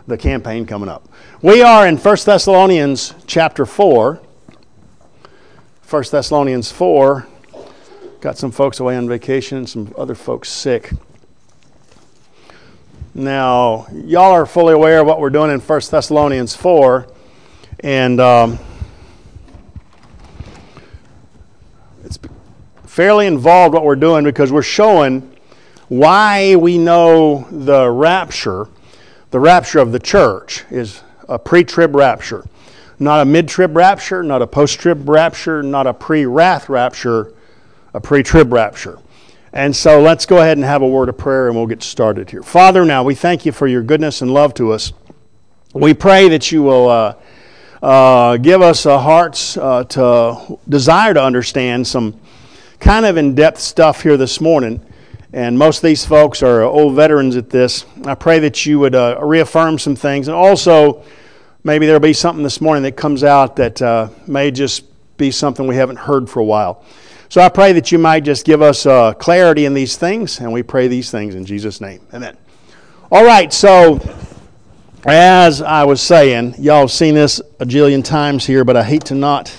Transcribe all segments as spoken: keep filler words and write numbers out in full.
the campaign coming up. We are in First Thessalonians chapter four. First Thessalonians four. Got some folks away on vacation and some other folks sick. Now, y'all are fully aware of what we're doing in First Thessalonians four. And um, it's fairly involved what we're doing because we're showing why we know the rapture, the rapture of the church, is a pre-trib rapture. Not a mid-trib rapture, not a post-trib rapture, not a pre-wrath rapture, a pre-trib rapture. And so let's go ahead and have a word of prayer and we'll get started here. Father, now we thank you for your goodness and love to us. We pray that you will uh, uh, give us uh, hearts uh, to desire to understand some kind of in-depth stuff here this morning. And most of these folks are old veterans at this. I pray that you would uh, reaffirm some things. And also, maybe there'll be something this morning that comes out that uh, may just be something we haven't heard for a while. So I pray that you might just give us uh, clarity in these things, and we pray these things in Jesus' name. Amen. All right, so as I was saying, y'all have seen this a jillion times here, but I hate to not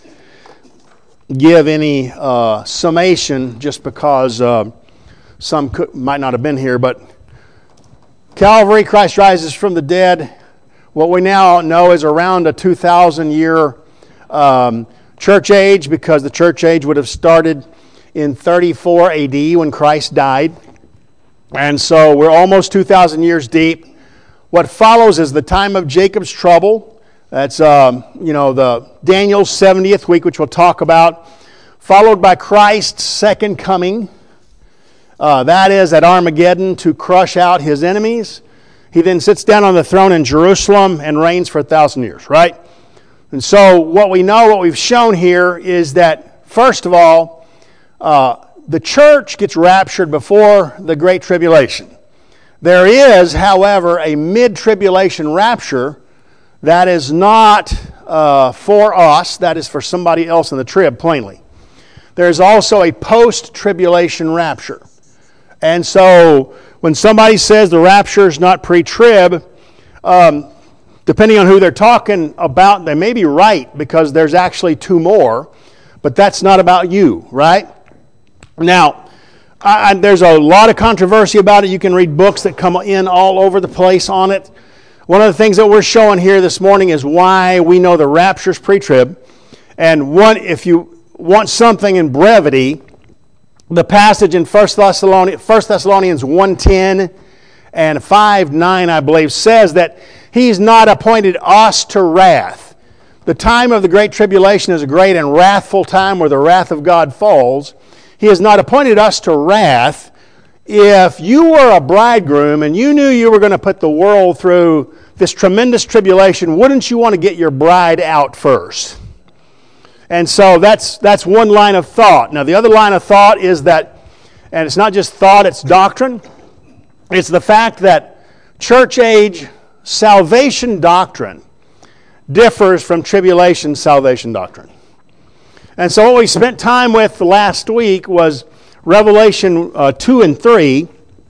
give any uh, summation just because uh, some could, might not have been here, but Calvary, Christ rises from the dead. What we now know is around a two thousand year um, church age, because the church age would have started in thirty-four A D when Christ died. And so we're almost two thousand years deep. What follows is the time of Jacob's trouble. That's, um, you know, the Daniel's seventieth week, which we'll talk about, followed by Christ's second coming. Uh, that is at Armageddon to crush out his enemies. He then sits down on the throne in Jerusalem and reigns for a thousand years, right? And so what we know, what we've shown here is that, first of all, uh, the church gets raptured before the Great Tribulation. There is, however, a mid-tribulation rapture that is not uh, for us. That is for somebody else in the trib, plainly. There is also a post-tribulation rapture. And so when somebody says the rapture is not pre-trib, um, depending on who they're talking about, they may be right because there's actually two more, but that's not about you, right? Now, I, I, there's a lot of controversy about it. You can read books that come in all over the place on it. One of the things that we're showing here this morning is why we know the rapture is pre-trib. And one, if you want something in brevity, the passage in First Thessalonians, First Thessalonians one ten and five nine, I believe, says that He's not appointed us to wrath. The time of the Great Tribulation is a great and wrathful time where the wrath of God falls. He has not appointed us to wrath. If you were a bridegroom and you knew you were going to put the world through this tremendous tribulation, wouldn't you want to get your bride out first? And so that's that's one line of thought. Now the other line of thought is that, and it's not just thought, it's doctrine. It's the fact that church age salvation doctrine differs from tribulation salvation doctrine. And so what we spent time with last week was Revelation uh, two and three.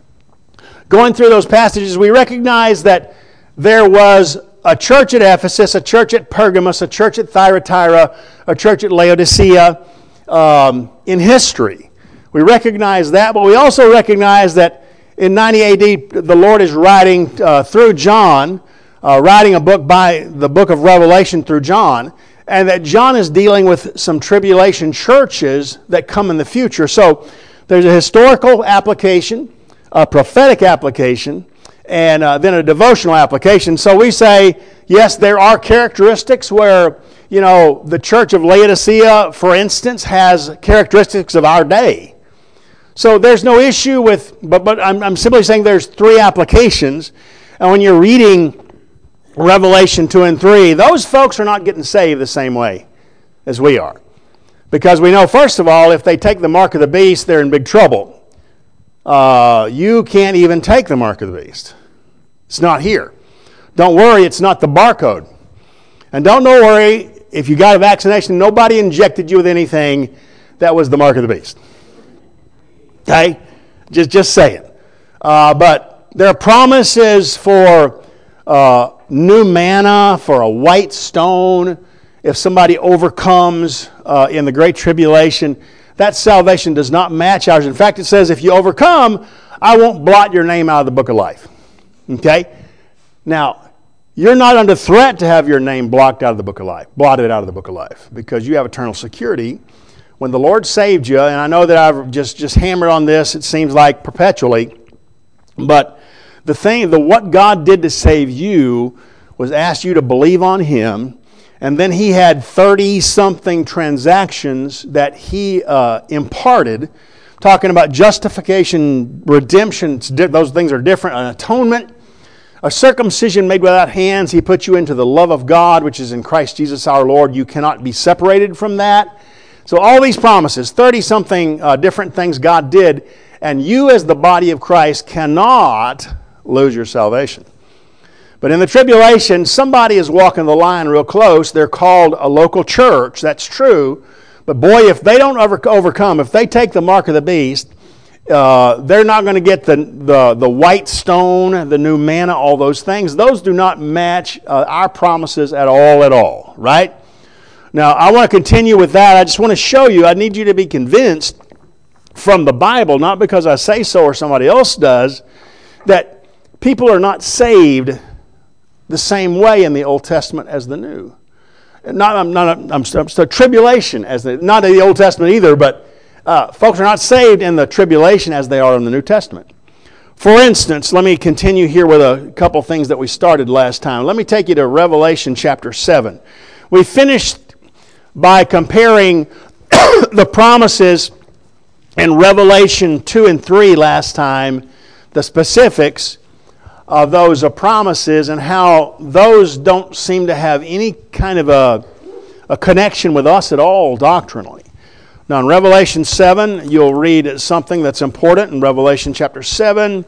Going through those passages, we recognize that there was a church at Ephesus, a church at Pergamos, a church at Thyatira, a church at Laodicea um, in history. We recognize that, but we also recognize that in ninety A D, the Lord is writing uh, through John, uh, writing a book by the book of Revelation through John, and that John is dealing with some tribulation churches that come in the future. So there's a historical application, a prophetic application, and uh, then a devotional application. So we say, yes, there are characteristics where, you know, the church of Laodicea, for instance, has characteristics of our day. So there's no issue with, but, but I'm, I'm simply saying there's three applications. And when you're reading Revelation two and three, those folks are not getting saved the same way as we are. Because we know, first of all, if they take the mark of the beast, they're in big trouble. Uh, you can't even take the mark of the beast. It's not here. Don't worry, it's not the barcode. And don't worry, if you got a vaccination, nobody injected you with anything that was the mark of the beast. Okay? Just, just say it. Uh, but there are promises for uh, new manna for a white stone. If somebody overcomes uh, in the Great Tribulation, that salvation does not match ours. In fact, it says, if you overcome, I won't blot your name out of the book of life. Okay? Now, you're not under threat to have your name blocked out of the book of life, blotted out of the book of life, because you have eternal security. When the Lord saved you, and I know that I've just, just hammered on this, it seems like perpetually, but the thing, the what God did to save you was ask you to believe on Him, and then He had thirty-something transactions that He uh, imparted, talking about justification, redemption. Those things are different. An atonement, a circumcision made without hands. He put you into the love of God, which is in Christ Jesus our Lord. You cannot be separated from that. So all these promises, thirty-something uh, different things God did, and you as the body of Christ cannot lose your salvation. But in the tribulation, somebody is walking the line real close. They're called a local church. That's true. But boy, if they don't over- overcome, if they take the mark of the beast, uh, they're not going to get the, the, the white stone, the new manna, all those things. Those do not match uh, our promises at all, at all, right? Now, I want to continue with that. I just want to show you, I need you to be convinced from the Bible, not because I say so or somebody else does, that people are not saved the same way in the Old Testament as the New. Not, I'm not, I'm, I'm the tribulation as the, not in the Old Testament either, but uh, folks are not saved in the tribulation as they are in the New Testament. For instance, let me continue here with a couple things that we started last time. Let me take you to Revelation chapter seven. We finished by comparing the promises in Revelation two and three last time, the specifics of those promises and how those don't seem to have any kind of a, a connection with us at all doctrinally. Now in Revelation seven, you'll read something that's important in Revelation chapter seven.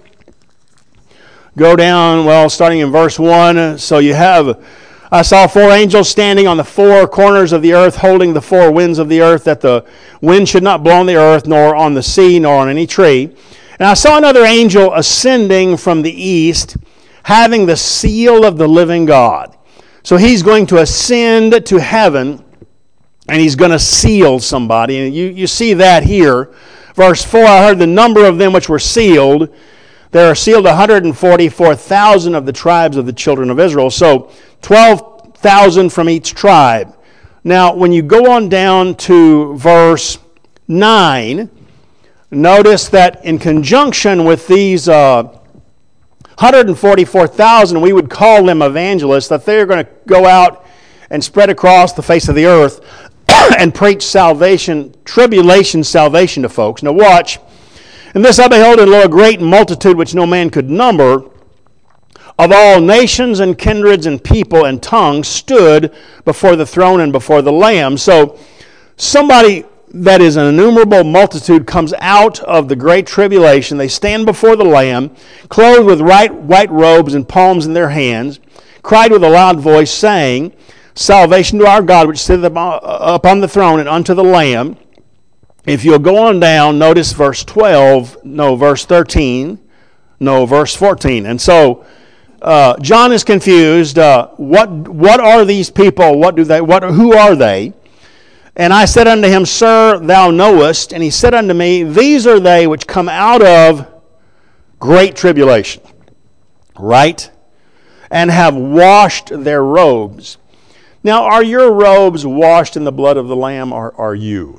Go down, well, starting in verse one. So you have, I saw four angels standing on the four corners of the earth, holding the four winds of the earth, that the wind should not blow on the earth, nor on the sea, nor on any tree. And I saw another angel ascending from the east, having the seal of the living God. So he's going to ascend to heaven, and he's going to seal somebody. And you, you see that here. Verse four, I heard the number of them which were sealed. There are sealed one hundred forty-four thousand of the tribes of the children of Israel. So twelve thousand from each tribe. Now, when you go on down to verse nine, notice that in conjunction with these uh, one hundred forty-four thousand, we would call them evangelists, that they're going to go out and spread across the face of the earth and preach salvation, tribulation salvation to folks. Now watch. And this I beheld, and lo, a great multitude which no man could number, of all nations and kindreds and people and tongues, stood before the throne and before the Lamb. So somebody that is an innumerable multitude comes out of the great tribulation. They stand before the Lamb, clothed with white, white robes and palms in their hands, cried with a loud voice, saying, Salvation to our God, which sitteth upon the throne, and unto the Lamb. If you'll go on down, notice verse twelve, no, verse thirteen, no, verse fourteen. And so uh, John is confused. Uh, what what are these people? What do they? What? Who are they? And I said unto him, Sir, thou knowest. And he said unto me, These are they which come out of great tribulation, right? And have washed their robes. Now, are your robes washed in the blood of the Lamb, or are you?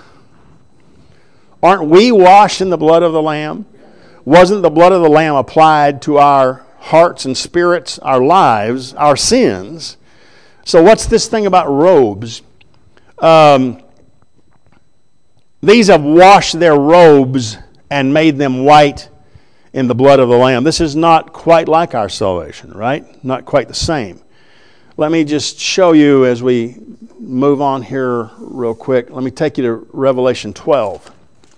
Aren't we washed in the blood of the Lamb? Wasn't the blood of the Lamb applied to our hearts and spirits, our lives, our sins? So what's this thing about robes? Um, these have washed their robes and made them white in the blood of the Lamb. This is not quite like our salvation, right? Not quite the same. Let me just show you as we move on here real quick. Let me take you to Revelation twelve.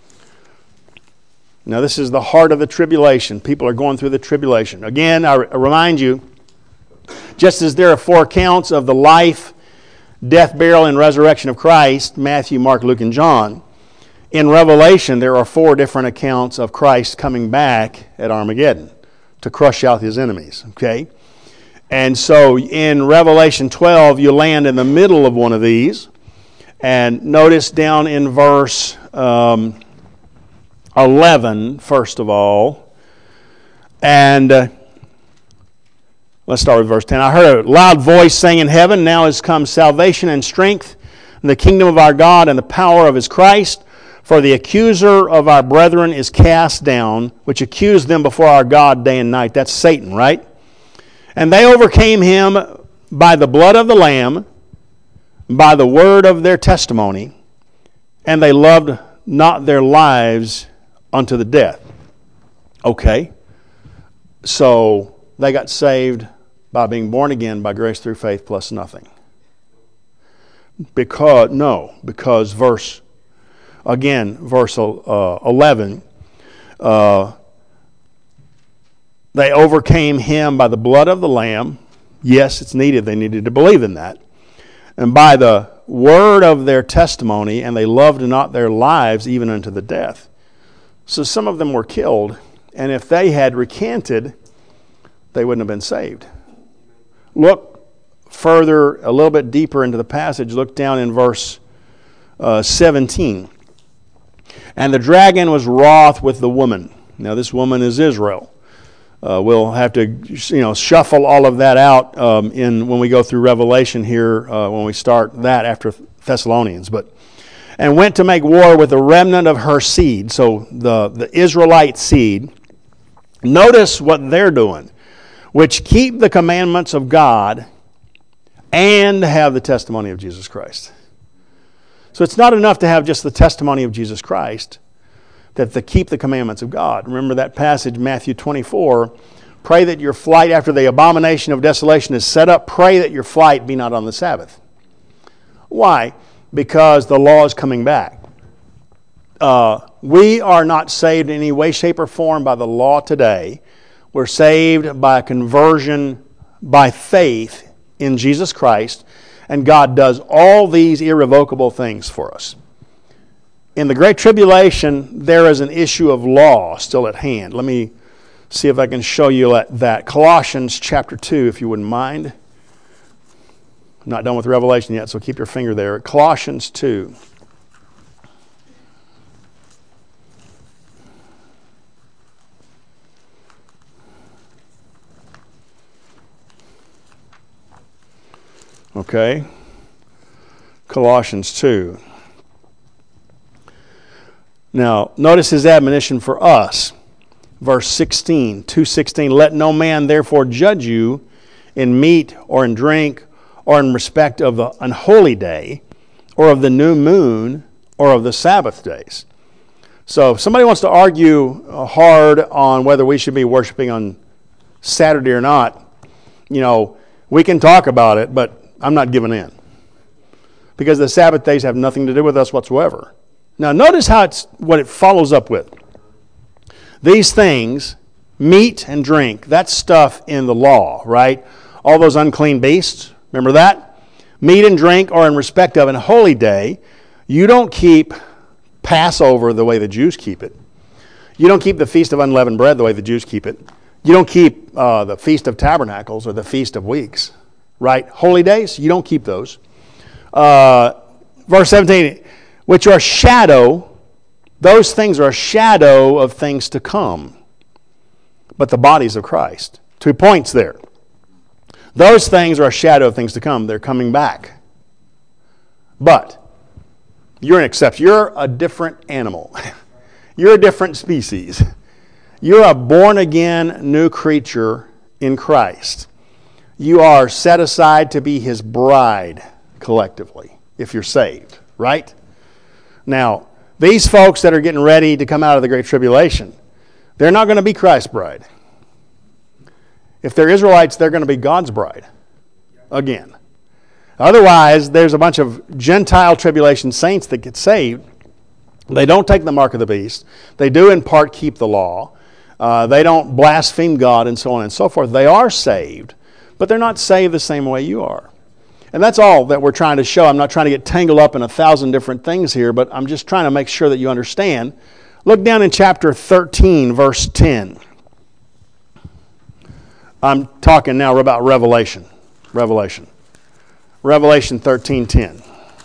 Now, this is the heart of the tribulation. People are going through the tribulation. Again, I remind you, just as there are four accounts of the life, death, burial, and resurrection of Christ, Matthew, Mark, Luke, and John, in Revelation there are four different accounts of Christ coming back at Armageddon to crush out his enemies. Okay? And so in Revelation twelve, you land in the middle of one of these. And notice down in verse um, eleven, first of all. And uh, let's start with verse ten. I heard a loud voice saying in heaven, now is come salvation and strength, and the kingdom of our God and the power of his Christ. For the accuser of our brethren is cast down, which accused them before our God day and night. That's Satan, right? And they overcame him by the blood of the Lamb, by the word of their testimony, and they loved not their lives unto the death. Okay. So they got saved by being born again by grace through faith plus nothing. Because, no, because verse, again, verse uh, eleven, uh, they overcame him by the blood of the Lamb. Yes, it's needed. They needed to believe in that. And by the word of their testimony, and they loved not their lives even unto the death. So some of them were killed, and if they had recanted, they wouldn't have been saved. Look further, a little bit deeper into the passage. Look down in verse uh, seventeen. And the dragon was wroth with the woman. Now this woman is Israel. Uh, we'll have to, you know, shuffle all of that out um, in when we go through Revelation here, uh, when we start that after Thessalonians. But and went to make war with the remnant of her seed, so the, the Israelite seed. Notice what they're doing, which keep the commandments of God and have the testimony of Jesus Christ. So it's not enough to have just the testimony of Jesus Christ, that they keep the commandments of God. Remember that passage, Matthew twenty-four, pray that your flight after the abomination of desolation is set up, pray that your flight be not on the Sabbath. Why? Because the law is coming back. Uh, we are not saved in any way, shape, or form by the law today. We're saved by a conversion by faith in Jesus Christ, and God does all these irrevocable things for us. In the Great Tribulation, there is an issue of law still at hand. Let me see if I can show you that. Colossians chapter two, if you wouldn't mind. I'm not done with Revelation yet, so keep your finger there. Colossians two. Okay. Colossians two. Now, notice his admonition for us. Verse sixteen, two sixteen, let no man therefore judge you in meat or in drink or in respect of the unholy day or of the new moon or of the Sabbath days. So if somebody wants to argue hard on whether we should be worshiping on Saturday or not, you know, we can talk about it, but I'm not giving in. Because the Sabbath days have nothing to do with us whatsoever. Now notice how it's what it follows up with. These things, meat and drink, that's stuff in the law, right? All those unclean beasts, remember that? Meat and drink are in respect of an holy day. You don't keep Passover the way the Jews keep it. You don't keep the Feast of Unleavened Bread the way the Jews keep it. You don't keep uh, the Feast of Tabernacles or the Feast of Weeks, right? Holy days, you don't keep those. Uh, verse seventeen, which are shadow, those things are a shadow of things to come, but the bodies of Christ. Two points there. Those things are a shadow of things to come. They're coming back. But you're an exception. You're a different animal. You're a different species. You're a born-again new creature in Christ. You are set aside to be His bride collectively, if you're saved, right? Now, these folks that are getting ready to come out of the Great Tribulation, they're not going to be Christ's bride. If they're Israelites, they're going to be God's bride again. Otherwise, there's a bunch of Gentile tribulation saints that get saved. They don't take the mark of the beast. They do in part keep the law. Uh, they don't blaspheme God and so on and so forth. They are saved, but they're not saved the same way you are. And that's all that we're trying to show. I'm not trying to get tangled up in a thousand different things here, but I'm just trying to make sure that you understand. Look down in chapter thirteen, verse ten. I'm talking now about Revelation. Revelation. Revelation thirteen ten.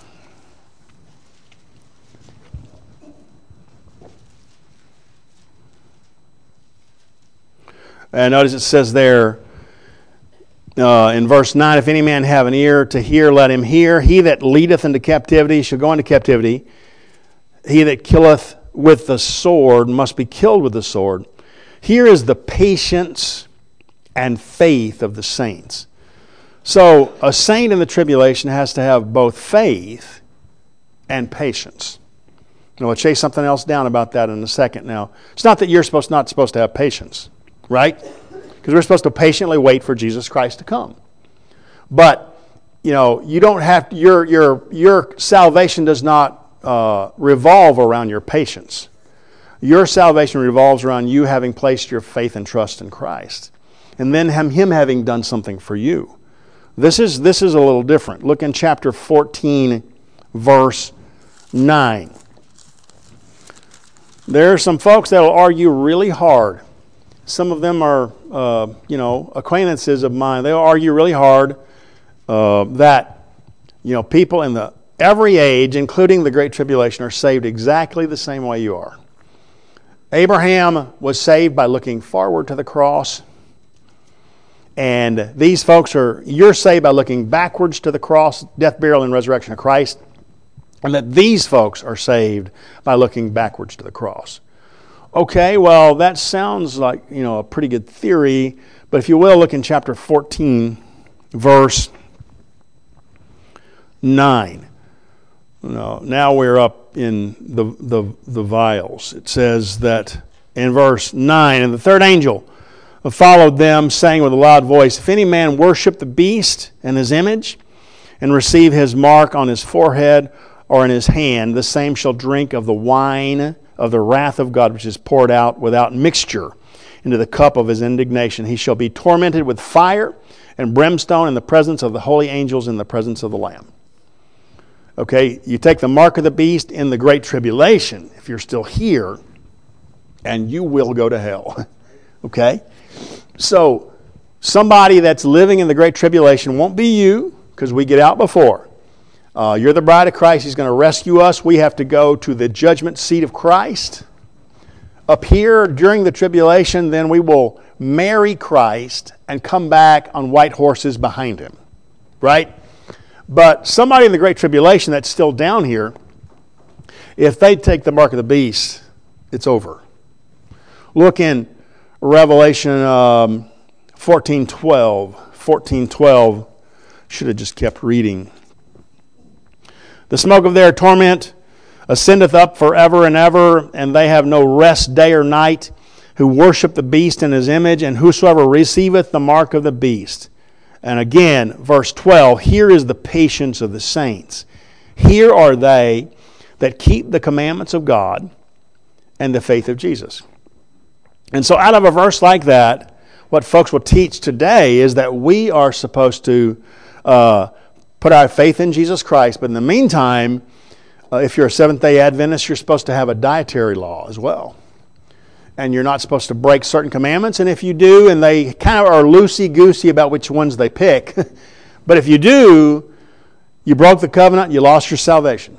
And notice it says there uh, in verse nine, if any man have an ear to hear, let him hear. He that leadeth into captivity shall go into captivity. He that killeth with the sword must be killed with the sword. Here is the patience and faith of the saints. So a saint in the tribulation has to have both faith and patience. And we'll chase something else down about that in a second now. It's not that you're supposed not supposed to have patience, right? Because we're supposed to patiently wait for Jesus Christ to come. But, you know, you don't have to, your your your salvation does not uh, revolve around your patience. Your salvation revolves around you having placed your faith and trust in Christ. And then him, him having done something for you. This is this is a little different. Look in chapter fourteen, verse nine. There are some folks that will argue really hard. Some of them are, uh, you know, acquaintances of mine. They'll argue really hard uh, that, you know, people in the every age, including the Great Tribulation, are saved exactly the same way you are. Abraham was saved by looking forward to the cross. And these folks are, you're saved by looking backwards to the cross, death, burial, and resurrection of Christ. And that these folks are saved by looking backwards to the cross. Okay, well, that sounds like, you know, a pretty good theory. But if you will, look in chapter fourteen, verse nine. No, now we're up in the, the, the vials. It says that in verse nine, and the third angel followed them, saying with a loud voice, if any man worship the beast and his image, and receive his mark on his forehead or in his hand, the same shall drink of the wine of the wrath of God, which is poured out without mixture into the cup of his indignation. He shall be tormented with fire and brimstone in the presence of the holy angels, in the presence of the Lamb. Okay, you take the mark of the beast in the Great Tribulation, if you're still here, and you will go to hell. Okay? So, somebody that's living in the Great Tribulation won't be you, because we get out before. Uh, you're the bride of Christ. He's going to rescue us. We have to go to the judgment seat of Christ. Up here during the tribulation, then we will marry Christ and come back on white horses behind him. Right? But somebody in the Great Tribulation that's still down here, if they take the mark of the beast, it's over. Look in Revelation um, fourteen twelve. fourteen twelve. Should have just kept reading. The smoke of their torment ascendeth up forever and ever, and they have no rest day or night, who worship the beast in his image, and whosoever receiveth the mark of the beast. And again, verse twelve, here is the patience of the saints. Here are they that keep the commandments of God and the faith of Jesus. And so out of a verse like that, what folks will teach today is that we are supposed to uh, put our faith in Jesus Christ, but in the meantime, uh, if you're a Seventh-day Adventist, you're supposed to have a dietary law as well. And you're not supposed to break certain commandments, and if you do, and they kind of are loosey-goosey about which ones they pick, but if you do, you broke the covenant, you lost your salvation.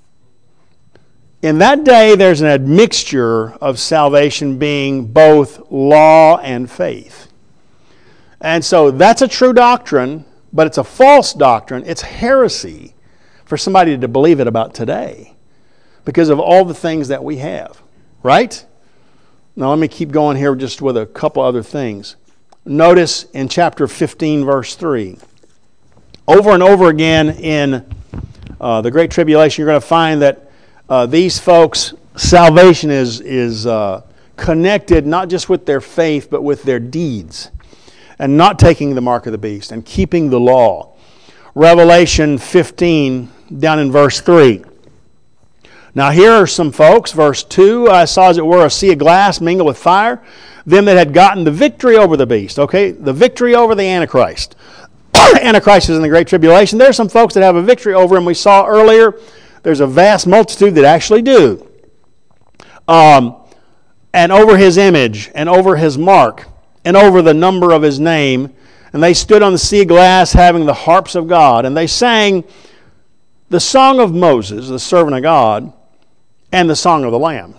In that day, there's an admixture of salvation being both law and faith. And so that's a true doctrine, but it's a false doctrine. It's heresy for somebody to believe it about today because of all the things that we have. Right? Now let me keep going here just with a couple other things. Notice in chapter fifteen, verse three. Over and over again in uh, the Great Tribulation, you're going to find that uh, these folks' salvation is, is uh, connected not just with their faith, but with their deeds. And not taking the mark of the beast and keeping the law. Revelation fifteen, down in verse three. Now here are some folks, verse two, I saw as it were a sea of glass mingled with fire, them that had gotten the victory over the beast. Okay, the victory over the Antichrist. Antichrist is in the Great Tribulation. There are some folks that have a victory over him. We saw earlier, there's a vast multitude that actually do. Um, and over his image and over his mark. and over the number of his name. And they stood on the sea of glass having the harps of God. And they sang the song of Moses, the servant of God, and the song of the Lamb.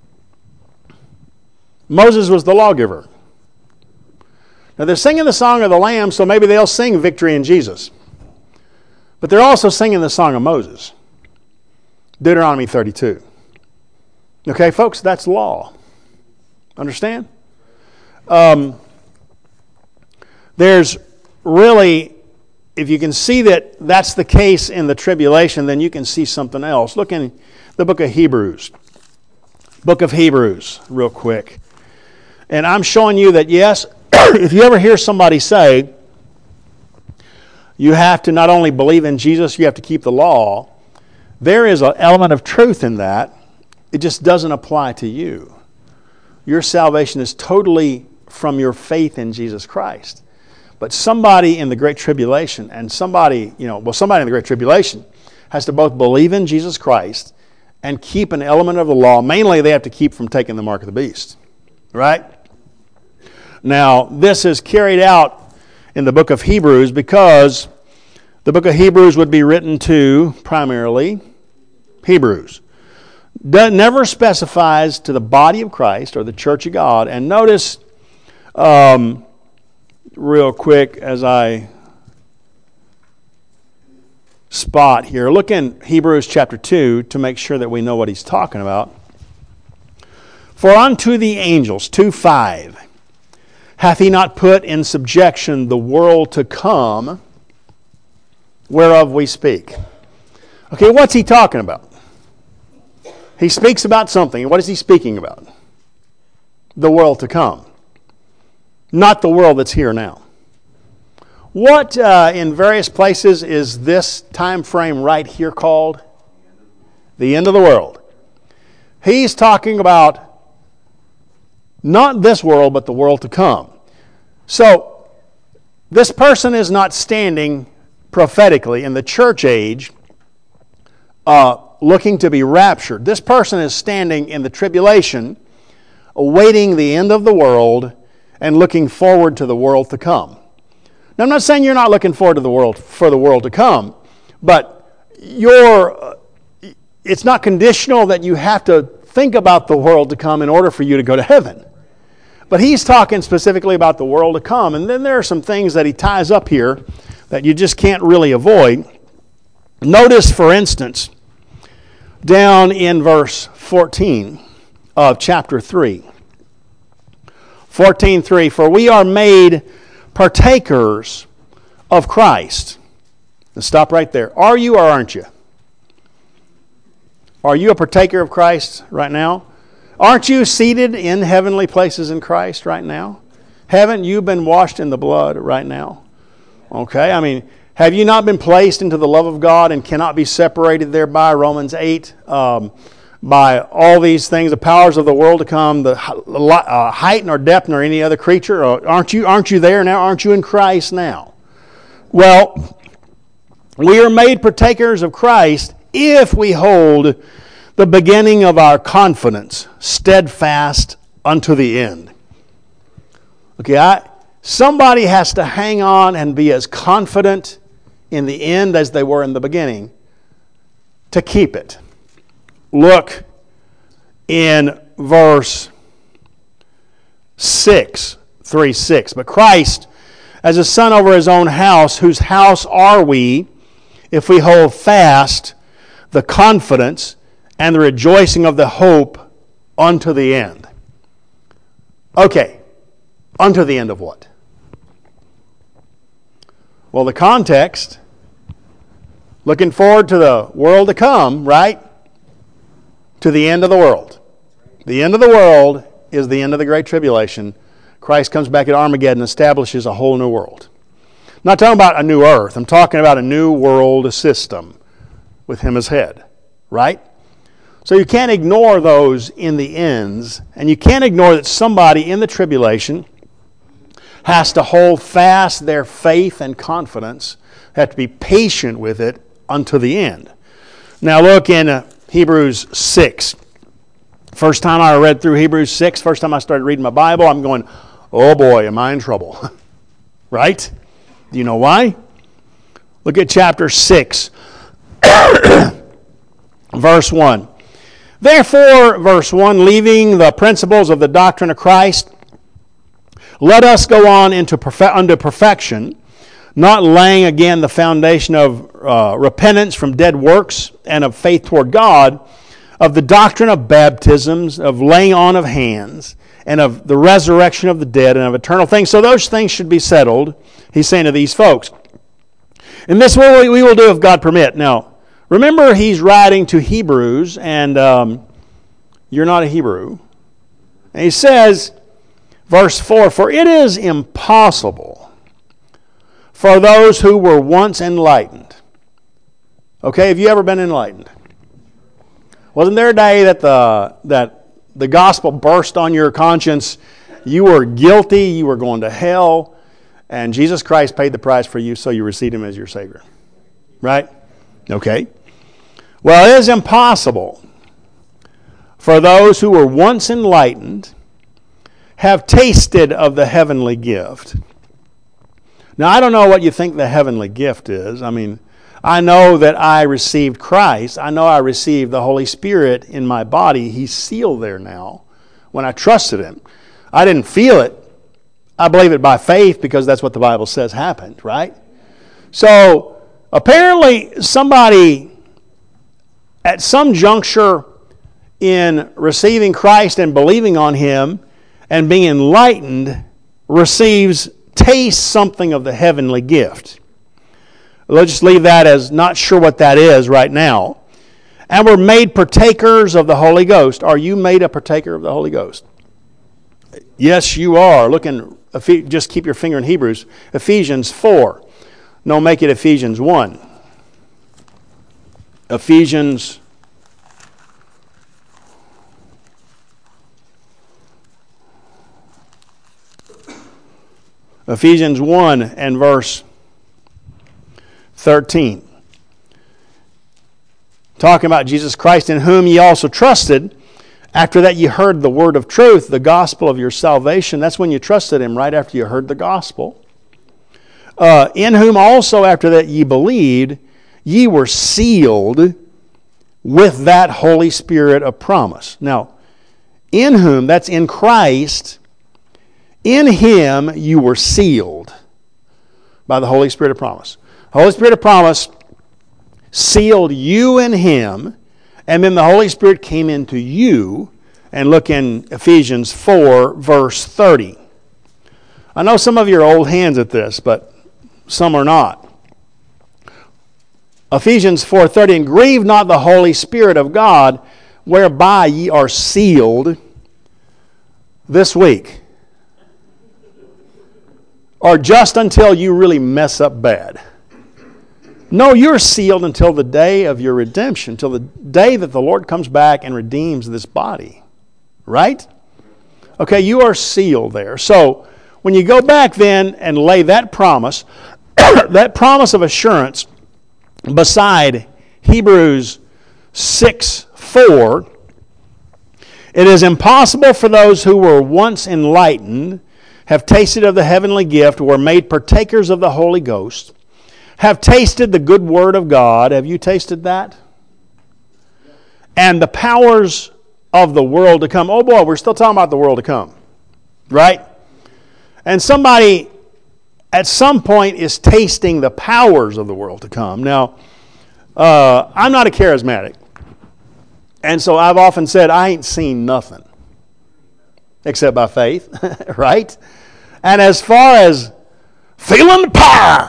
Moses was the lawgiver. Now they're singing the song of the Lamb, so maybe they'll sing victory in Jesus. But they're also singing the song of Moses. Deuteronomy thirty-two. Okay, folks, that's law. Understand? Um, there's really, if you can see that that's the case in the tribulation, then you can see something else. Look in the book of Hebrews. Book of Hebrews, real quick. And I'm showing you that, yes, if you ever hear somebody say, you have to not only believe in Jesus, you have to keep the law, there is an element of truth in that. It just doesn't apply to you. Your salvation is totally from your faith in Jesus Christ. But somebody in the Great Tribulation, and somebody, you know, well, somebody in the Great Tribulation has to both believe in Jesus Christ and keep an element of the law. Mainly, they have to keep from taking the mark of the beast. Right? Now, this is carried out in the book of Hebrews because the book of Hebrews would be written to, primarily, Hebrews. That never specifies to the body of Christ or the church of God. And notice, um, real quick, as I spot here, look in Hebrews chapter two to make sure that we know what he's talking about. For unto the angels, two five, hath he not put in subjection the world to come, whereof we speak. Okay, what's he talking about? He speaks about something. What is he speaking about? The world to come. Not the world that's here now. What uh, in various places is this time frame right here called? The end of the world. He's talking about not this world, but the world to come. So, this person is not standing prophetically in the church age uh, looking to be raptured. This person is standing in the tribulation, awaiting the end of the world and looking forward to the world to come. Now, I'm not saying you're not looking forward to the world for the world to come, but you're, uh, it's not conditional that you have to think about the world to come in order for you to go to heaven. But he's talking specifically about the world to come. And then there are some things that he ties up here that you just can't really avoid. Notice, for instance, down in verse fourteen of chapter three. fourteen three, for we are made partakers of Christ. Now stop right there. Are you or aren't you? Are you a partaker of Christ right now? Aren't you seated in heavenly places in Christ right now? Haven't you been washed in the blood right now? Okay, I mean, have you not been placed into the love of God and cannot be separated thereby? Romans eight, um, by all these things, the powers of the world to come, the uh, height nor depth nor any other creature. Aren't you, aren't you there now? Aren't you in Christ now? Well, we are made partakers of Christ if we hold the beginning of our confidence steadfast unto the end. Okay, I, somebody has to hang on and be as confident in the end as they were in the beginning to keep it. Look in verse six, three six. But Christ, as a son over his own house, whose house are we, if we hold fast the confidence and the rejoicing of the hope unto the end. Okay, unto the end of what? Well, the context, looking forward to the world to come, right? To the end of the world. The end of the world is the end of the Great Tribulation. Christ comes back at Armageddon and establishes a whole new world. I'm not talking about a new earth. I'm talking about a new world system with him as head, right? So you can't ignore those in the ends, and you can't ignore that somebody in the tribulation has to hold fast their faith and confidence, have to be patient with it unto the end. Now look in uh, Hebrews six. First time I read through Hebrews six, first time I started reading my Bible, I'm going, oh boy, am I in trouble. Right? Do you know why? Look at chapter six, verse one. Therefore, verse one, leaving the principles of the doctrine of Christ, let us go on into perfe- unto perfection, not laying again the foundation of uh, repentance from dead works and of faith toward God, of the doctrine of baptisms, of laying on of hands, and of the resurrection of the dead, and of eternal things. So those things should be settled, he's saying to these folks. And this we we will do if God permit. Now, remember he's writing to Hebrews, and um, you're not a Hebrew. And he says, verse four, for it is impossible for those who were once enlightened. Okay, have you ever been enlightened? Wasn't there a day that the that the gospel burst on your conscience? You were guilty, you were going to hell, and Jesus Christ paid the price for you, so you received him as your Savior. Right? Okay. Well, it is impossible for those who were once enlightened have tasted of the heavenly gift. Now, I don't know what you think the heavenly gift is. I mean, I know that I received Christ. I know I received the Holy Spirit in my body. He's sealed there now when I trusted him. I didn't feel it. I believe it by faith because that's what the Bible says happened, right? So, apparently somebody at some juncture in receiving Christ and believing on him and being enlightened receives, tastes something of the heavenly gift. Let's just leave that as not sure what that is right now. And we're made partakers of the Holy Ghost. Are you made a partaker of the Holy Ghost? Yes, you are. Look in, just keep your finger in Hebrews. Ephesians four. No, make it Ephesians one. Ephesians Ephesians one and verse thirteen. Talking about Jesus Christ, in whom ye also trusted, after that ye heard the word of truth, the gospel of your salvation. That's when you trusted him, right after you heard the gospel. Uh, in whom also after that ye believed, ye were sealed with that Holy Spirit of promise. Now, in whom, that's in Christ, in him you were sealed by the Holy Spirit of promise. The Holy Spirit of promise sealed you in him, and then the Holy Spirit came into you. And look in Ephesians four, verse thirty. I know some of you are old hands at this, but some are not. Ephesians four thirty, and grieve not the Holy Spirit of God, whereby ye are sealed this week. Or just until you really mess up bad. No, you're sealed until the day of your redemption, until the day that the Lord comes back and redeems this body. Right? Okay, you are sealed there. So, when you go back then and lay that promise, that promise of assurance beside Hebrews six four, it is impossible for those who were once enlightened, have tasted of the heavenly gift, were made partakers of the Holy Ghost, have tasted the good word of God. Have you tasted that? And the powers of the world to come. Oh boy, we're still talking about the world to come. Right? And somebody at some point is tasting the powers of the world to come. Now, uh, I'm not a charismatic. And so I've often said, I ain't seen nothing. Except by faith. Right? And as far as feeling the power,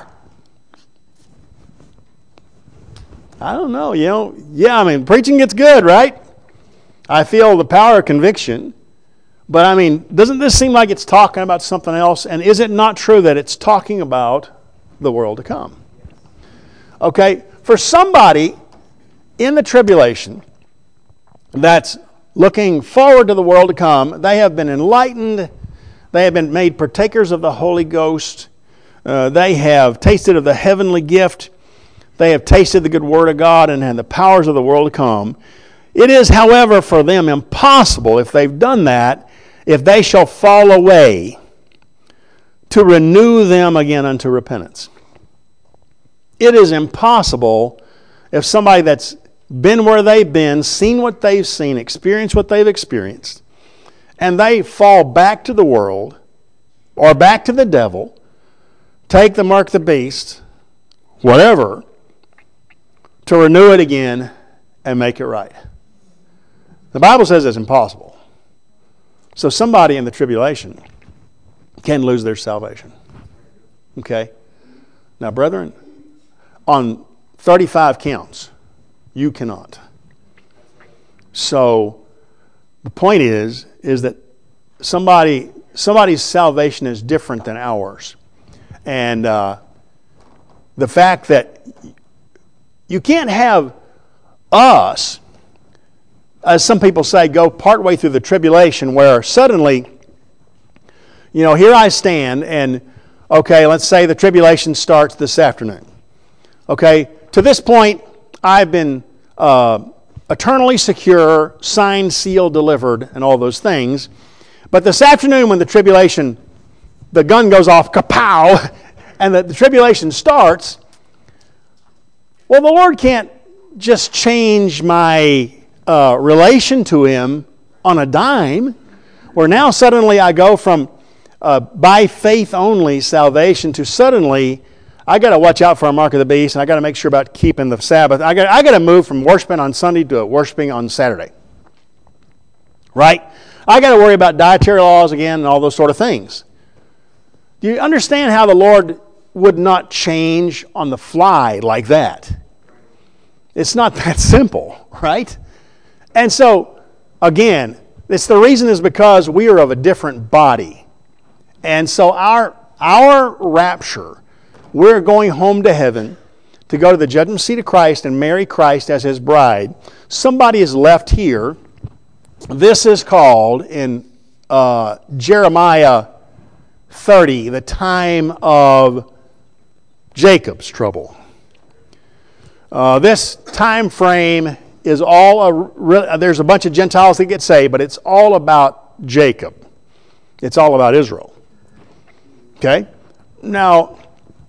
I don't know, you know. Yeah, I mean, preaching gets good, right? I feel the power of conviction. But I mean, doesn't this seem like it's talking about something else? And is it not true that it's talking about the world to come? Okay, for somebody in the tribulation that's looking forward to the world to come, they have been enlightened, they have been made partakers of the Holy Ghost, uh, they have tasted of the heavenly gift, they have tasted the good word of God and, and the powers of the world to come. It is, however, for them impossible, if they've done that, if they shall fall away, to renew them again unto repentance. It is impossible if somebody that's been where they've been, seen what they've seen, experienced what they've experienced, and they fall back to the world or back to the devil, take the mark of the beast, whatever, to renew it again and make it right. The Bible says it's impossible. So somebody in the tribulation can lose their salvation. Okay? Now, brethren, on thirty-five counts, you cannot. So the point is, is that somebody somebody's salvation is different than ours. And uh, the fact that you can't have us, as some people say, go partway through the tribulation where suddenly, you know, here I stand and, okay, let's say the tribulation starts this afternoon. Okay, to this point, I've been uh, eternally secure, signed, sealed, delivered, and all those things. But this afternoon when the tribulation, the gun goes off, kapow, and the, the tribulation starts, well, the Lord can't just change my uh, relation to Him on a dime, where now suddenly I go from uh, by faith only salvation to suddenly I got to watch out for a mark of the beast, and I got to make sure about keeping the Sabbath. I got I got to move from worshiping on Sunday to worshiping on Saturday. Right? I got to worry about dietary laws again and all those sort of things. Do you understand how the Lord would not change on the fly like that? It's not that simple, right? And so, again, it's the reason is because we are of a different body. And so our our rapture, we're going home to heaven to go to the judgment seat of Christ and marry Christ as His bride. Somebody is left here. This is called in uh, Jeremiah thirty, the time of Jacob's trouble. Uh, this time frame is all, a, there's a bunch of Gentiles that get saved, but it's all about Jacob. It's all about Israel. Okay? Now,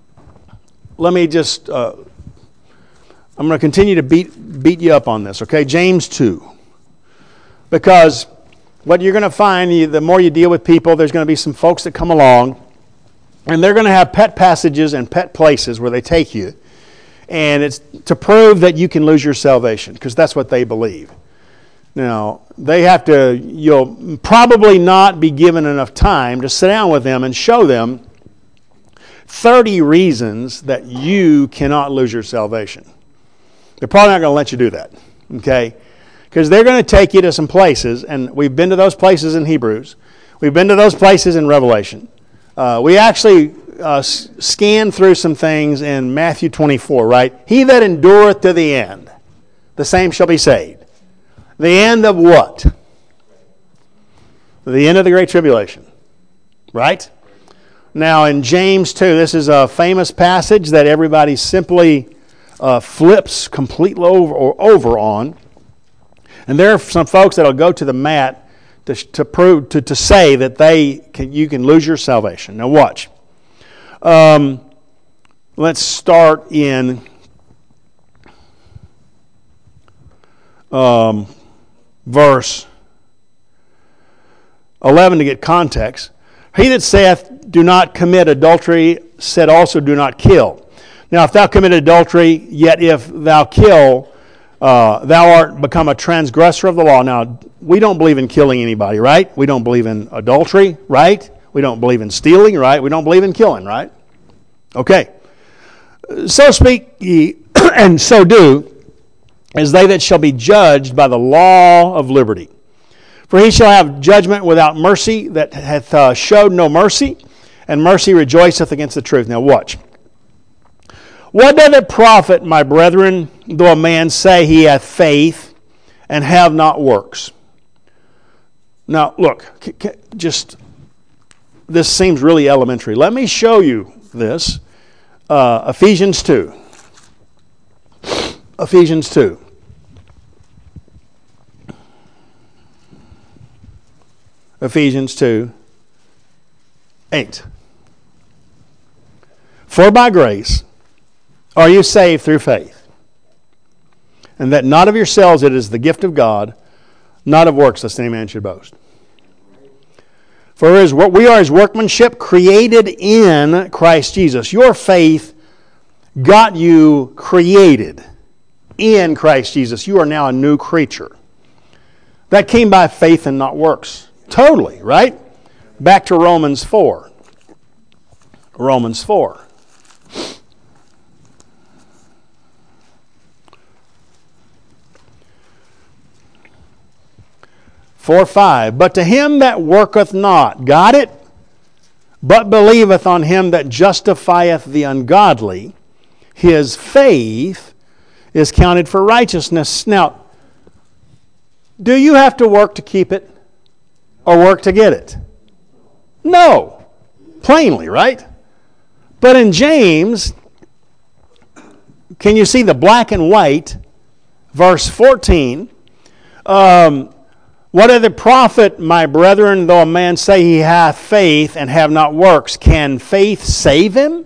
let me just, uh, I'm going to continue to beat beat you up on this, okay? James two. Because what you're going to find, you, the more you deal with people, there's going to be some folks that come along, and they're going to have pet passages and pet places where they take you. And it's to prove that you can lose your salvation, because that's what they believe. Now, they have to, you'll probably not be given enough time to sit down with them and show them thirty reasons that you cannot lose your salvation. They're probably not going to let you do that, okay? Because they're going to take you to some places, and we've been to those places in Hebrews. We've been to those places in Revelation. Uh, we actually uh, s- scanned through some things in Matthew twenty-four, right? He that endureth to the end, the same shall be saved. The end of what? The end of the Great Tribulation, right? Now in James two, this is a famous passage that everybody simply uh, flips completely over, or over on. And there are some folks that will go to the mat to, to prove to, to say that they can, you can lose your salvation. Now watch. Um, let's start in um, verse eleven to get context. He that saith, do not commit adultery, said also, do not kill. Now, if thou commit adultery, yet if thou kill, uh, thou art become a transgressor of the law. Now, we don't believe in killing anybody, right? We don't believe in adultery, right? We don't believe in stealing, right? We don't believe in killing, right? Okay. So speak ye, and so do, as they that shall be judged by the law of liberty. For he shall have judgment without mercy that hath uh, showed no mercy, and mercy rejoiceth against the truth. Now watch. What doth it profit, my brethren, though a man say he hath faith and have not works? Now look, c- c- just, this seems really elementary. Let me show you this. Uh, Ephesians two. Ephesians two. Ephesians two, eight. For by grace are you saved through faith, and that not of yourselves, it is the gift of God, not of works, lest any man should boast. For is what we are His workmanship, created in Christ Jesus. Your faith got you created in Christ Jesus. You are now a new creature. That came by faith and not works. Totally, right? Back to Romans four. Romans four. four five. But to him that worketh not, got it? But believeth on Him that justifieth the ungodly, his faith is counted for righteousness. Now, do you have to work to keep it or work to get it? No. Plainly, right? But in James, can you see the black and white? Verse fourteen. Um, what doth it profit, my brethren, though a man say he hath faith and have not works? Can faith save him?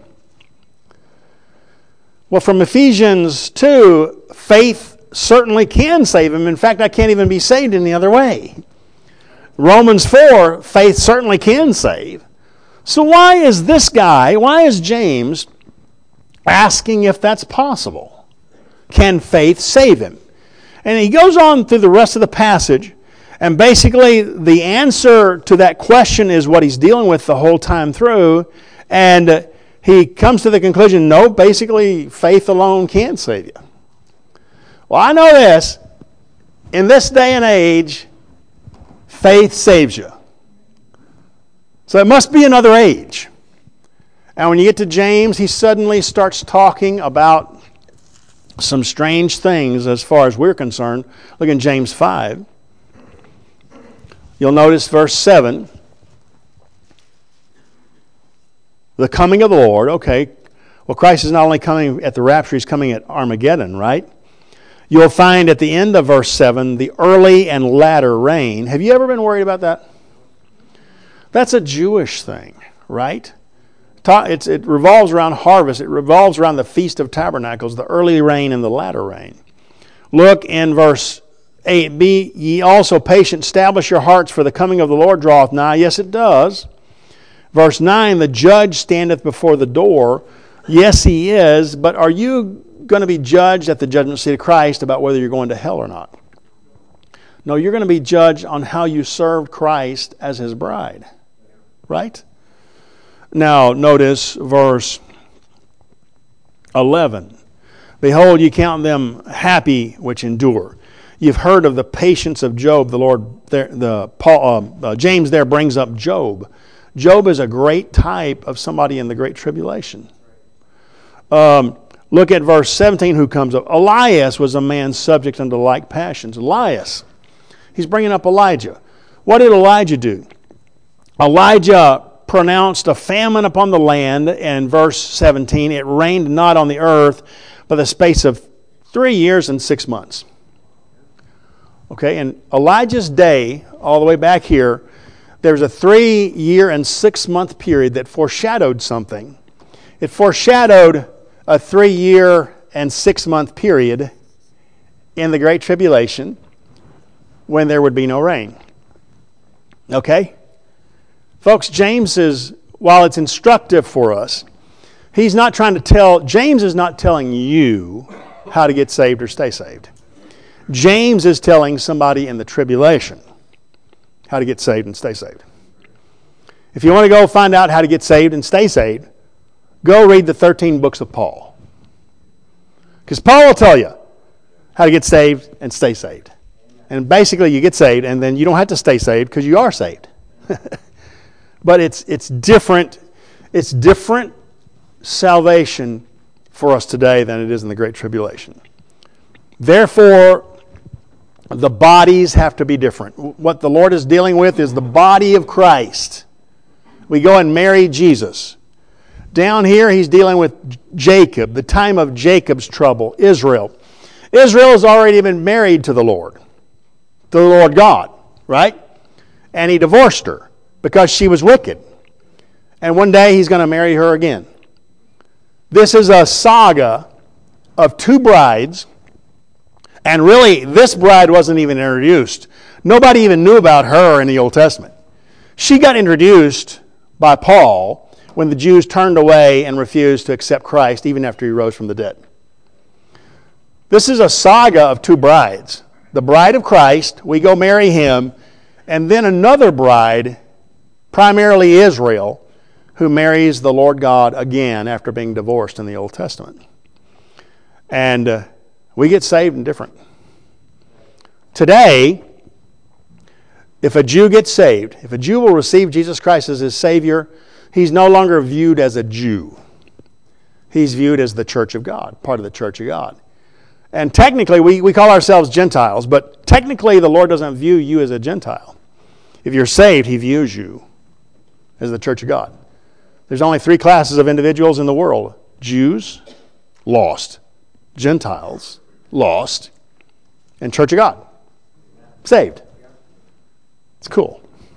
Well, from Ephesians two, faith certainly can save him. In fact, I can't even be saved any other way. Romans four, faith certainly can save. So why is this guy, why is James asking if that's possible? Can faith save him? And he goes on through the rest of the passage, and basically the answer to that question is what he's dealing with the whole time through, and he comes to the conclusion, no, basically faith alone can't save you. Well, I know this. In this day and age, faith saves you. So it must be another age. And when you get to James, he suddenly starts talking about some strange things as far as we're concerned. Look in James five. You'll notice verse seven. The coming of the Lord, okay. Well, Christ is not only coming at the rapture, He's coming at Armageddon, right? You'll find at the end of verse seven, the early and latter rain. Have you ever been worried about that? That's a Jewish thing, right? It's, it revolves around harvest. It revolves around the Feast of Tabernacles, the early rain and the latter rain. Look in verse eight. Be ye also patient, establish your hearts, for the coming of the Lord draweth nigh. Yes, it does. Verse nine, the judge standeth before the door. Yes, he is, but are you going to be judged at the judgment seat of Christ about whether you're going to hell or not? No, you're going to be judged on how you served Christ as His bride. Right? Now, notice verse eleven. Behold, ye count them happy which endure. You've heard of the patience of Job. The Lord, there, the Paul, uh, uh, James there brings up Job. Job is a great type of somebody in the Great Tribulation. Um, look at verse seventeen, who comes up. Elias was a man subject unto like passions. Elias, he's bringing up Elijah. What did Elijah do? Elijah pronounced a famine upon the land, and verse seventeen, it rained not on the earth for the space of three years and six months. Okay, and Elijah's day, all the way back here, there's a three-year and six-month period that foreshadowed something. It foreshadowed a three-year and six-month period in the Great Tribulation when there would be no rain. Okay? Folks, James is, while it's instructive for us, he's not trying to tell, James is not telling you how to get saved or stay saved. James is telling somebody in the tribulation how to get saved and stay saved. If you want to go find out how to get saved and stay saved, go read the thirteen books of Paul. Because Paul will tell you how to get saved and stay saved. And basically you get saved and then you don't have to stay saved because you are saved. But it's it's different. It's different salvation for us today than it is in the Great Tribulation. Therefore, the bodies have to be different. What the Lord is dealing with is the body of Christ. We go and marry Jesus. Down here, He's dealing with Jacob, the time of Jacob's trouble, Israel. Israel has already been married to the Lord, to the Lord God, right? And He divorced her because she was wicked. And one day He's going to marry her again. This is a saga of two brides, and really, this bride wasn't even introduced. Nobody even knew about her in the Old Testament. She got introduced by Paul when the Jews turned away and refused to accept Christ even after he rose from the dead. This is a saga of two brides. The bride of Christ, we go marry him, and then another bride, primarily Israel, who marries the Lord God again after being divorced in the Old Testament. And uh, we get saved and different. Today, if a Jew gets saved, if a Jew will receive Jesus Christ as his Savior, he's no longer viewed as a Jew. He's viewed as the church of God, part of the church of God. And technically, we, we call ourselves Gentiles, but technically the Lord doesn't view you as a Gentile. If you're saved, he views you as the church of God. There's only three classes of individuals in the world. Jews, lost. Gentiles, lost. And church of God, saved. It's cool.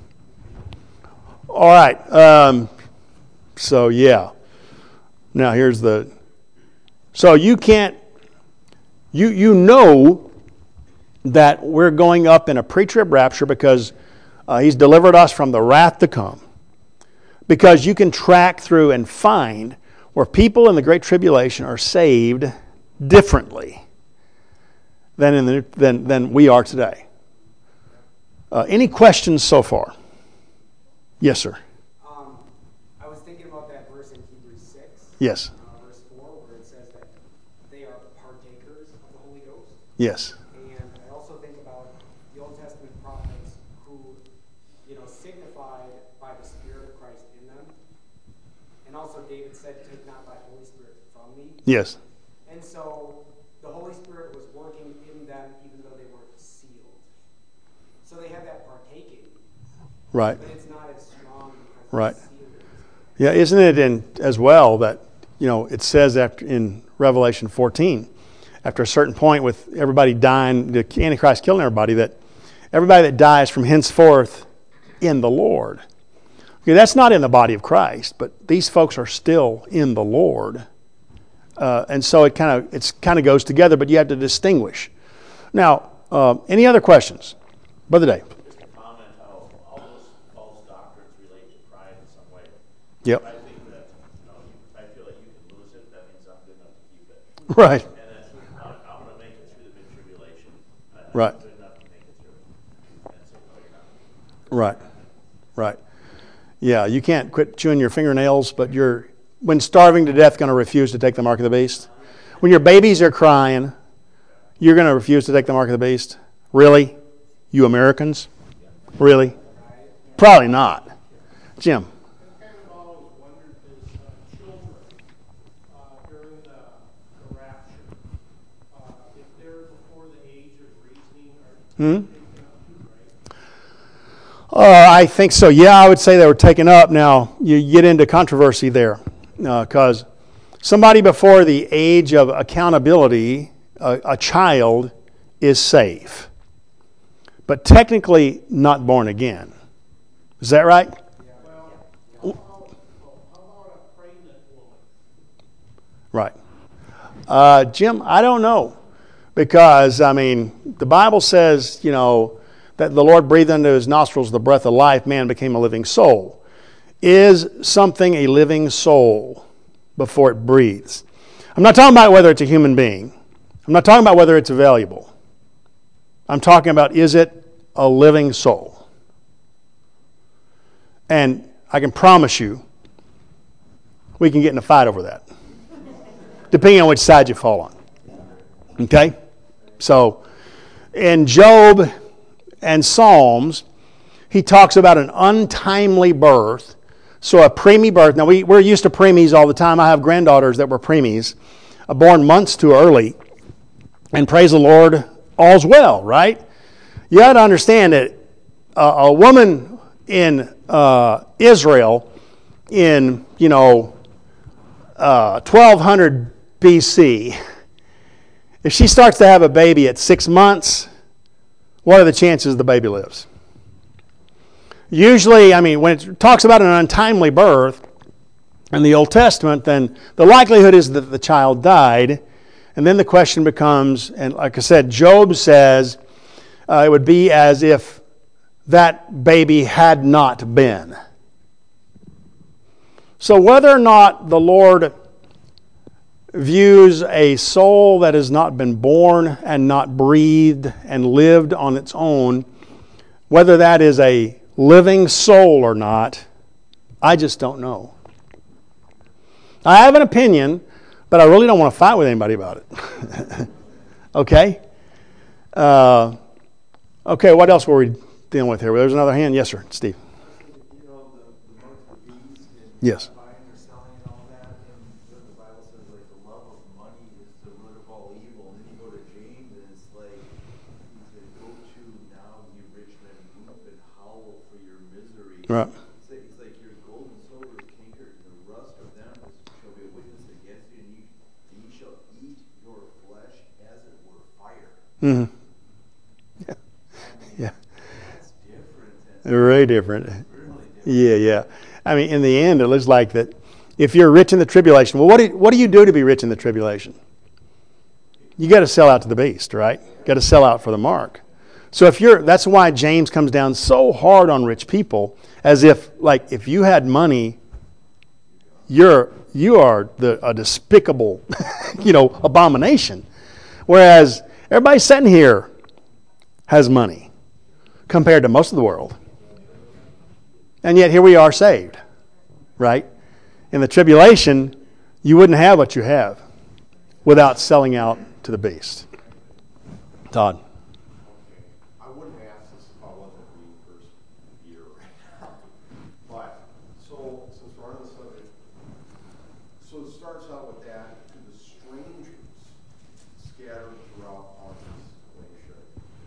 All right. Um, so, yeah. Now, here's the... So, you can't... You, you know that we're going up in a pre-trib rapture because uh, he's delivered us from the wrath to come. Because you can track through and find where people in the Great Tribulation are saved differently than, in the, than, than we are today. Uh, any questions so far? Yes, sir. Um, I was thinking about that verse in Hebrews six. Yes. Uh, verse four, where it says that they are partakers of the Holy Ghost. Yes. And I also think about the Old Testament prophets who, you know, signified by the Spirit of Christ in them. And also David said, "Take not thy Holy Spirit from me." Yes. And so the Holy Spirit was working in them even though they weren't sealed. So they have that partaking. Right. But it's not as strong because Right. it's sealed. Yeah, isn't it in as well that, you know, it says after in Revelation fourteen, after a certain point with everybody dying, the Antichrist killing everybody, that everybody that dies from henceforth in the Lord. Okay, that's not in the body of Christ, but these folks are still in the Lord. Uh, and so it kind of it's kind of goes together, but you have to distinguish. Now, uh, any other questions? Brother Dave. Just a comment how all those false doctrines relate to pride in some way. Yep. I think that, you know, I feel like you can lose it, that means I'm good enough to keep it. Right. And then I'm, I'm going to make it through the mid-tribulation. I'm Right. good enough to make it through. And so, no, you're not. Right. Right. Yeah, you can't quit chewing your fingernails, but you're, when starving to death, going to refuse to take the mark of the beast. When your babies are crying, you're going to refuse to take the mark of the beast. Really? You Americans? Really? Probably not. Jim. I kind of always wondered this, uh, children, uh, during the, the rapture, uh, if they're before the age of reasoning, are Hmm? taken up too, right? Uh, I think so. Yeah, I would say they were taken up. Now, you get into controversy there because uh, somebody before the age of accountability, a, a child, is safe, but technically not born again. Is that right? Well, how about, how about a pregnant woman? Right. Uh, Jim, I don't know. Because, I mean, the Bible says, you know, that the Lord breathed into his nostrils the breath of life, man became a living soul. Is something a living soul before it breathes? I'm not talking about whether it's a human being. I'm not talking about whether it's valuable. I'm talking about, is it a living soul? And I can promise you, we can get in a fight over that, depending on which side you fall on. Okay? So, in Job and Psalms, he talks about an untimely birth. So a preemie birth. Now, we, we're used to preemies all the time. I have granddaughters that were preemies, uh, born months too early. And praise the Lord, all's well, right? You got to understand that a, a woman in uh, Israel in, you know, uh, twelve hundred B C, if she starts to have a baby at six months, what are the chances the baby lives? Usually, I mean, when it talks about an untimely birth, in the Old Testament, then the likelihood is that the child died. And then the question becomes, and like I said, Job says uh, it would be as if that baby had not been. So whether or not the Lord views a soul that has not been born and not breathed and lived on its own, whether that is a living soul or not, I just don't know. I have an opinion, but I really don't want to fight with anybody about it. Okay? Uh, okay, what else were we dealing with here? There's another hand. Yes, sir. Steve. You know, the, the mark of the beast and Yes. buying or selling and all that, and the Bible says like the love of money is the root of all evil. And then you go to James and it's like, he said, go to now ye rich men weep and howl for your misery. Right. It's like, it's like your gold and silver is cankered, and the rust of them is, shall be a witness against you, and ye, and ye shall eat your flesh as it were fire. Mm-hmm. Yeah. Yeah. That's different. That's Very different. really different. Yeah, yeah. I mean, in the end, it looks like that if you're rich in the tribulation, well, what do you, what do you do to be rich in the tribulation? You got to sell out to the beast, right? Got to sell out for the mark. So if you're, that's why James comes down so hard on rich people, as if, like, if you had money, you're you are the a despicable, you know, abomination. Whereas everybody sitting here has money compared to most of the world. And yet here we are saved, right? In the tribulation, you wouldn't have what you have without selling out to the beast. Todd. I wouldn't ask this if I wasn't reading First Peter right now. But, so, since we're on the subject, so it starts out with that, to the strangers scattered throughout all this nation.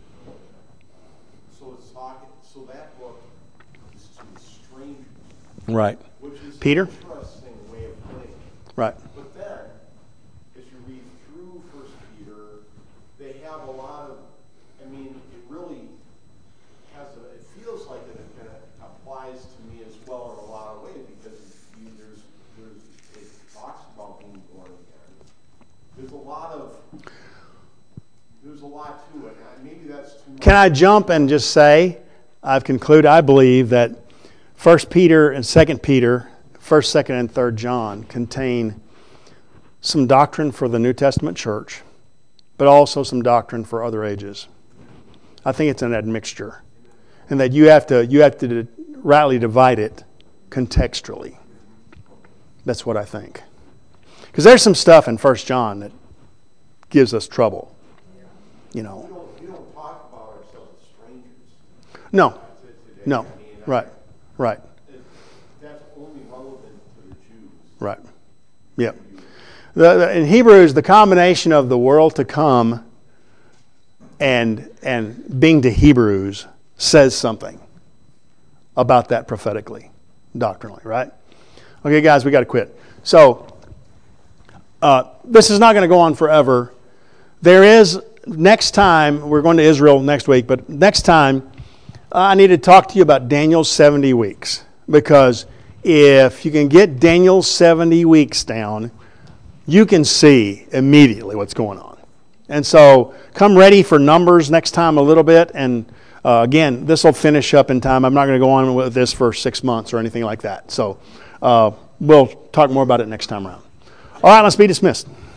So it's talking, so that book is to the strangers, Right. which is Peter? an interesting way of putting it. Right. But then, as you read through First Peter, they have a lot of, I mean, it really has a, it feels like it, it applies to me as well in a lot of ways, because you, there's, there's, it talks about being born again. There's a lot of, there's a lot to it, and maybe that's too much. Can I jump and just say, I've concluded, I believe that First Peter and Second Peter, First, Second, and Third John contain some doctrine for the New Testament church, but also some doctrine for other ages. I think it's an admixture, and that you have to you have to rightly divide it contextually. That's what I think. Because there's some stuff in First John that gives us trouble. You We know. don't, we don't talk about ourselves as strangers. No. That's it today. No. I mean, Right. Right. it- That's only relevant to the Jews. Right. Yep. The, the, in Hebrews, the combination of the world to come and and being to Hebrews says something about that prophetically, doctrinally, right? Okay, guys, we got to quit. So uh, this is not going to go on forever. There is next time we're going to Israel next week, but next time I need to talk to you about Daniel's seventy weeks, because if you can get Daniel's seventy weeks down, you can see immediately what's going on. And so come ready for Numbers next time a little bit. And uh, again, this will finish up in time. I'm not going to go on with this for six months or anything like that. So uh, we'll talk more about it next time around. All right, let's be dismissed.